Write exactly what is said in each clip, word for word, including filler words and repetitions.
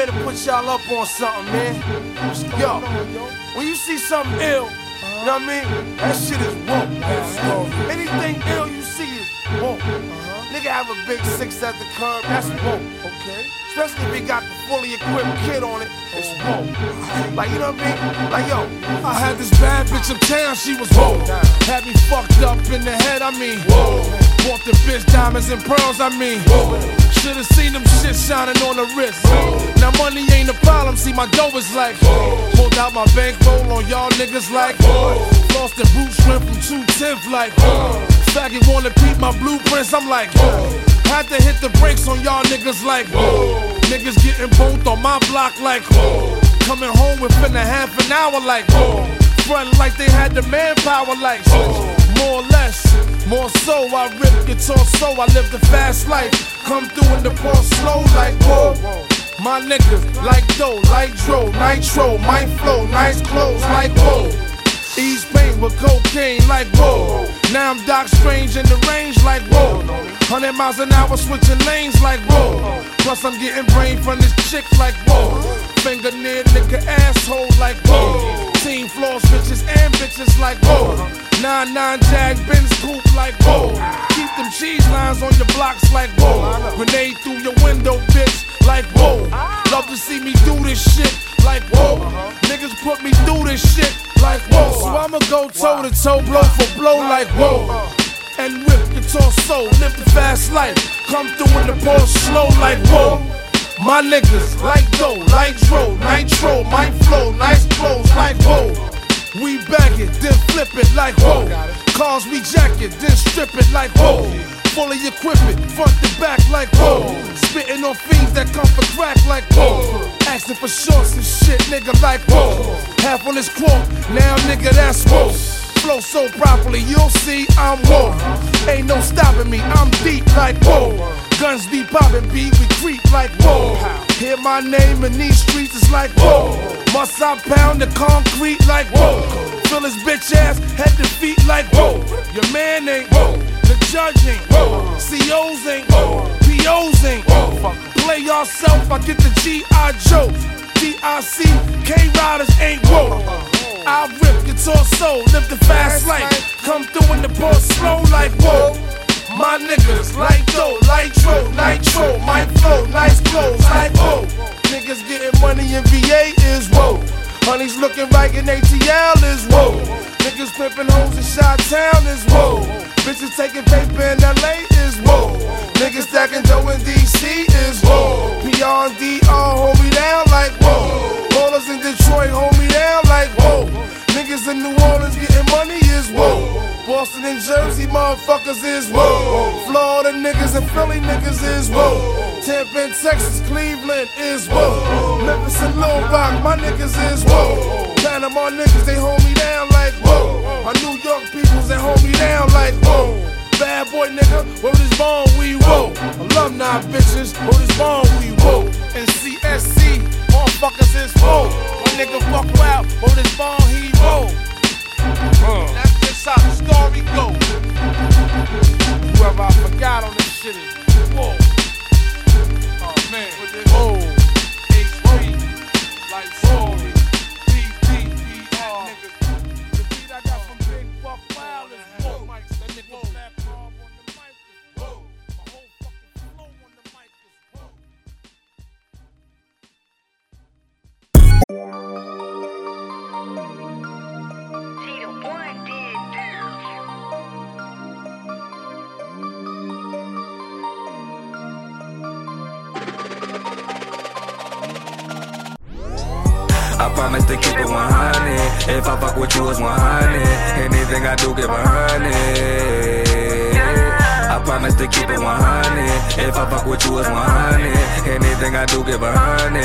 here to put y'all up on something, man. Yo, when you see something ill, you know what I mean? That shit is woke. Anything ill you see is woke. Nigga have a big six at the curb, that's woke. Okay. Especially if he got the fully equipped kid on it, it's woke. Like, you know what I mean? Like, yo, I had this bad bitch uptown, she was woke. Had me fucked up in the head, I mean. Whoa. Bought the bitch diamonds and pearls, I mean. Whoa. Should've seen them shit shining on the wrist. Whoa. Now money ain't a problem, see my dough is like. Whoa. Pulled out my bankroll on y'all niggas like. Whoa. Lost the boot shrimp from two tenth like. Whoa. Faggot wanna peep my blueprints, I'm like. Whoa. Had to hit the brakes on y'all niggas like. Whoa. Niggas getting both on my block like. Whoa. Coming home within a half an hour like. Whoa. Frontin' like they had the manpower like. Whoa. More or less, more so, I rip guitar so I live the fast life. Come through in the ball slow like whoa. My niggas like dough, like dro, nitro, my flow, nice clothes like whoa. Ease pain with cocaine like whoa. Now I'm Doc Strange in the range like whoa. Hundred miles an hour switching lanes like whoa. Plus I'm getting brain from this chick like whoa. Finger near nigga asshole like whoa. Team floors bitches and bitches like whoa. Nine nine Jag Benz coupe like whoa. Keep them cheese lines on your blocks like whoa. Grenade through your window bitch like whoa. Love to see me do this shit like whoa. Niggas put me through this shit like whoa. So I'ma go toe to toe, blow for blow like whoa. And rip your torso, live the fast life. Come through in the ball slow like whoa. My niggas like dough, like dro, nitro, my flow, nice clothes like whoa. We bag it, then flip it like whoa. Cars we jack it, then strip it like whoa. Fully equip it, front to back like whoa. Spitting on fiends that come for crack like whoa. Asking for shorts and shit, nigga like whoa. Half on this quote, now nigga that's whoa. Flow so properly, you'll see I'm whoa. Ain't no stopping me, I'm deep like whoa. Guns be poppin', B, we creep like whoa. Hear my name in these streets, it's like whoa. Must I pound the concrete like whoa. Fill his bitch ass, head to feet like whoa. Your man ain't whoa. The judge ain't whoa. C Os ain't whoa. P Os ain't whoa. Play yourself, I get the G I Joe. D I C, K-Riders ain't whoa. I rip your torso, live the fast life. Come through in the ball slow like whoa. My niggas like dough, like dro, nitro, my flow, nice clothes like whoa. Niggas getting money in V A is whoa. Honey's looking right in A T L is whoa. Niggas flipping hoes in Chi-Town is whoa. Bitches taking paper in L A is whoa. Niggas stacking dough in D C is whoa. P R and D R hold me down like whoa. Ballers in Detroit hold me down like whoa. Niggas in New Orleans getting money is whoa. Boston and Jersey motherfuckers is whoa. Florida niggas and Philly niggas is whoa. Tampa and Texas, Cleveland is whoa. Memphis and Little Rock, my niggas is whoa. Panama niggas, they hold me down like whoa. My New York peoples, they hold me down like whoa. Bad boy nigga, word is born, we whoa. Alumni bitches, word is born, we whoa. And C S C, motherfuckers is whoa. My nigga fuck out, word is born, he whoa. Uh. That's just how the story goes. Whoever I forgot on this shit is whoa. Oh man, whoa. H three, like whoa. D D P R. The beat I got from Big Buck Wild is whoa. That nigga Black Rob on the mic is whoa. My whole fucking flow on the mic is whoa. I promise to keep it one hundred. If I fuck with you, it's one hundred. Anything I do, get one hundred. I promise to keep it one hundred. If I fuck with you, it's one hundred. Anything I do, get one hundred.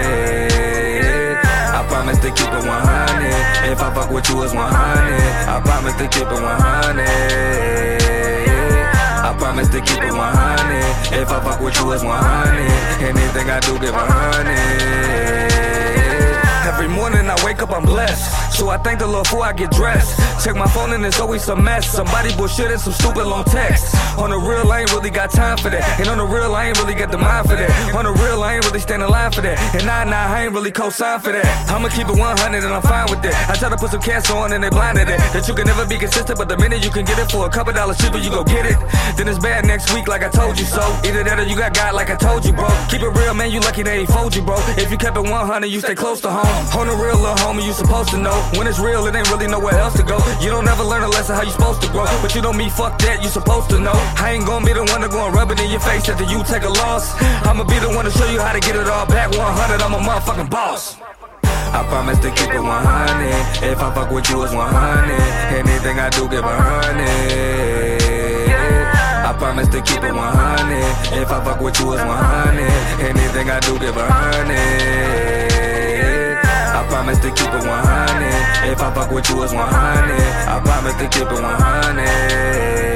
I promise to keep it one hundred. If I fuck with you, it's one hundred. I promise to keep it one hundred. I promise to keep it one hundred. If I fuck with you, it's one hundred. Anything I do, get one hundred. Every morning I wake up, I'm blessed. so I thank the Lord before I get dressed. Check my phone and it's always a mess. Somebody bullshit and some stupid long text. On the real, I ain't really got time for that. And on the real, I ain't really got the mind for that. On the real, I ain't really stand in line for that. And nah, nah, I ain't really co-sign for that. I'ma keep it one hundred and I'm fine with that. I try to put some cash on and they blinded it. That you can never be consistent, but the minute you can get it for a couple dollars cheaper, you go get it. Then it's bad next week like I told you so. Either that or you got God like I told you, bro. Keep it real, man, you lucky they ain't fold you, bro. If you kept it one hundred, you stay close to home. On the real, little homie, you supposed to know. When it's real, it ain't really nowhere else to go. You don't ever learn a lesson how you supposed to grow. But you know me, fuck that, you supposed to know. I ain't gonna be the one to go and rub it in your face after you take a loss. I'ma be the one to show you how to get it all back one hundred, I'm a motherfucking boss. I promise to keep it one hundred. If I fuck with you, it's one hundred. Anything I do, give a hundred. I promise to keep it one hundred. If I fuck with you, it's one hundred. Anything I do, give a hundred. I promise to keep it one hundred. If I fuck with you, it's one hundred. I promise to keep it one hundred.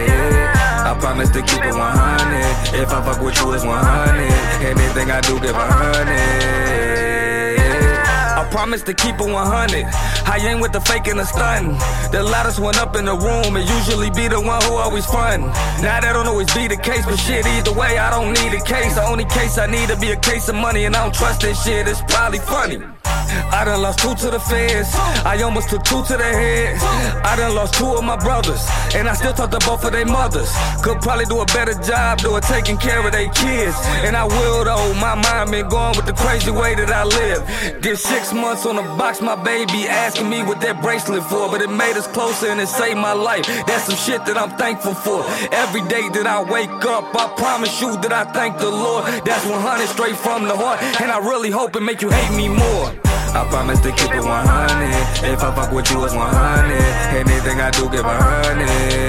I promise to keep it one hundred. If I fuck with you, it's one hundred. Anything I do, give a hundred. I promise to keep it one hundred. I ain't with the fake and the stunting. The loudest one up in the room, it usually be the one who always frontin'. Now that don't always be the case, but shit, either way, I don't need a case. The only case I need to be a case of money, and I don't trust that shit, it's probably funny. I done lost two to the feds, I almost took two to the head. I done lost two of my brothers, and I still talk to both of their mothers. Could probably do a better job doing taking care of their kids. And I will though, my mind been going with the crazy way that I live. Did six months on the box, my baby asking me what that bracelet for. But it made us closer and it saved my life. That's some shit that I'm thankful for. Every day that I wake up, I promise you that I thank the Lord. That's one hundred straight from the heart, and I really hope it make you hate me more. I promise to keep it one hundred. If I fuck with you, it's one hundred. Anything I do, give a hundred.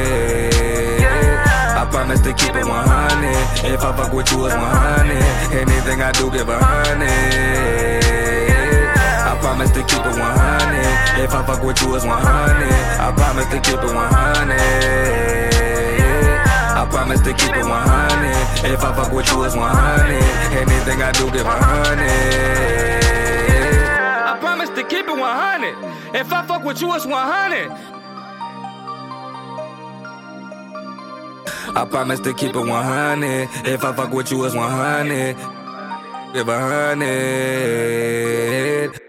I promise to keep it one hundred. If I fuck with you, it's one hundred. Anything I do, give a hundred. I promise to keep it one hundred. If I fuck with you, it's one hundred. I promise to keep it one hundred. I promise to keep it one hundred. If I fuck with you, it's one hundred. Anything I do, give a hundred. I promise to keep it one hundred. If I fuck with you, it's one hundred. I promise to keep it one hundred. If I fuck with you, it's one hundred. Give a hundred.